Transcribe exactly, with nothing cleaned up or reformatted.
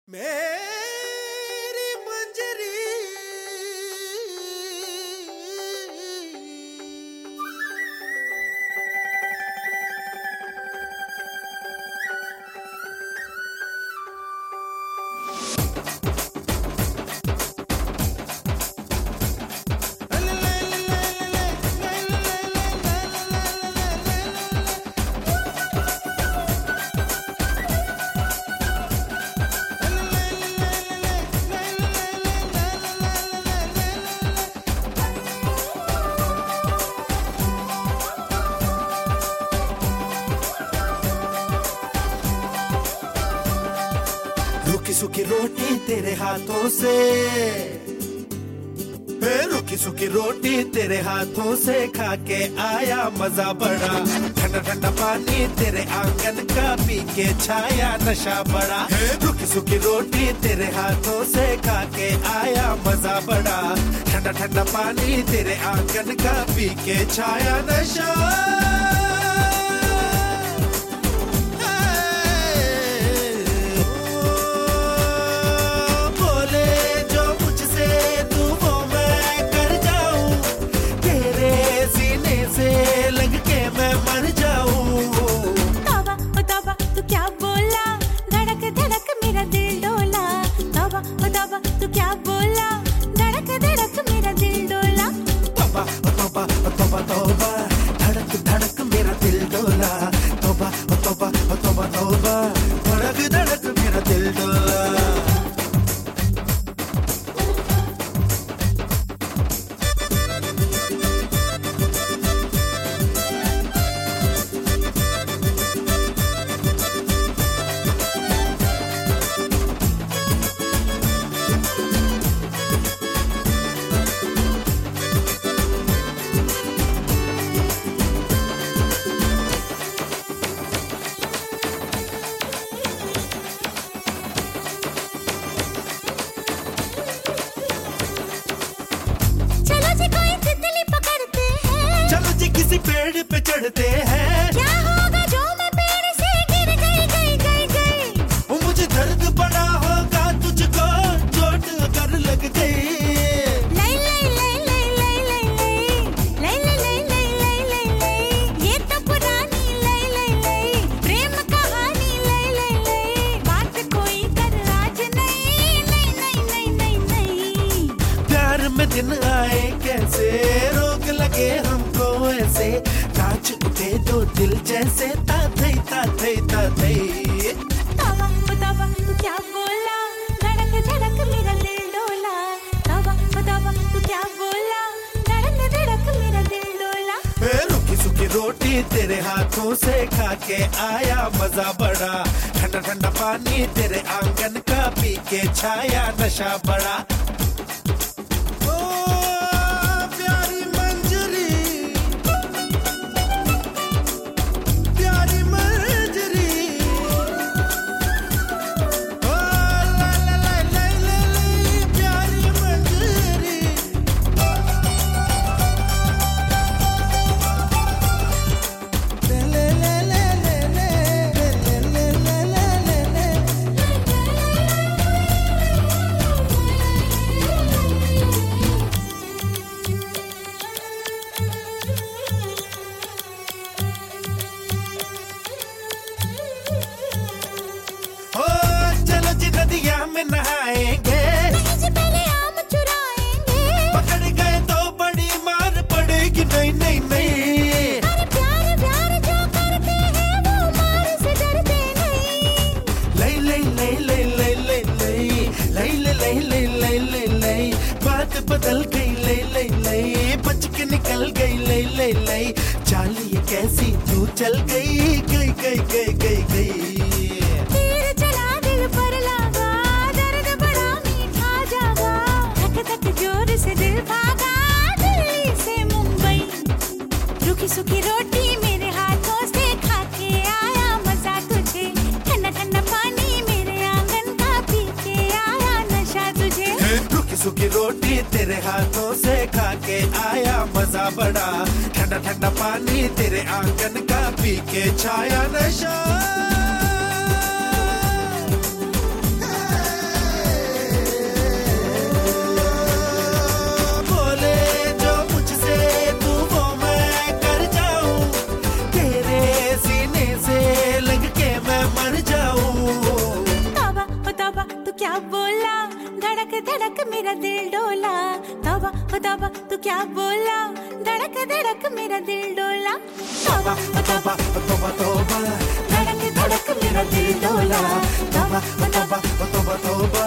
मेरी मंजरी रुकी सुखी रोटी तेरे हाथों से, रुकी सुखी रोटी तेरे हाथों से खा के आया मजा बड़ा। ठंडा ठंडा पानी तेरे आंगन का पी के छाया नशा बड़ा। रुकी सुखी रोटी तेरे हाथों से खा के आया मजा बड़ा। ठंडा ठंडा पानी तेरे आंगन का पी के छाया नशा। तू क्या बोला, धड़क धड़क मेरा दिल डोला। तौबा तौबा तौबा तौबा, धड़क धड़क मेरा दिल डोला। तौबा तौबा तौबा तौबा, धड़क धड़क मेरा दिल डोला। चलो जी किसी पेड़ पे चढ़ते हैं। क्या होगा जो मैं पेड़ से गिर गई गई गई गई। मुझे दर्द बड़ा होगा तुझको चोट अगर लग गई। लाई लाई लाई लाई लाई लाई लाई लाई लाई लाई लाई लाई, ये तो पुरानी लाई लाई लाई प्रेम कहानी लाई लाई लाई। बात कोई कर आज नहीं नहीं नहीं नहीं नहीं नहीं। प्यार में दिन आए कैसे, रोग लगे हमको ऐसे, नाच उठे दो दिल जैसे ताथई ताथई ताथई। तौबा तौबा तू क्या बोला, धड़क धड़क मेरा दिल डोला। तौबा तौबा तू क्या बोला, धड़क धड़क मेरा दिल डोला। रुकी सुखी रोटी तेरे हाथों से खा के आया मजा बड़ा। ठंडा ठंडा पानी तेरे आंगन का पी के छाया नशा बड़ा। में नहाएंगे, पहले आम चुराएंगे। पकड़ गए तो बड़ी मार पड़ेगी। नहीं नहीं नहीं, अरे प्यार प्यार जो करते हैं वो मार से डरते नहीं। लई लई लई लई लई लई लई लई लई लई लई लई लई, बात बदल गई लई लई लई, बच के निकल गई लई लई लई। चाल ये कैसी तू चल गई गई गई गई गई गई। तीर चला दिल पर लगा, दर्द बड़ा मीठा जागा। धक धक जोर से दिल भागा, दिल्ली से मुंबई। रुकी सुखी रोटी मेरे हाथों से खा के आया मजा तुझे। ठंडा ठंडा पानी मेरे आंगन का पी के आया नशा तुझे। रुकी सुखी रोटी तेरे हाथों से खा के आया मजा बड़ा। ठंडा ठंडा पानी तेरे आंगन का पी के छाया नशा। मेरा दिल डोला, तौबा ओ तौबा तू क्या बोला, धड़क धड़क मेरा दिल डोला, तौबा ओ तौबा तोबा तोबा धड़क धड़क मेरा दिल डोला, तौबा ओ तौबा तोबा तोबा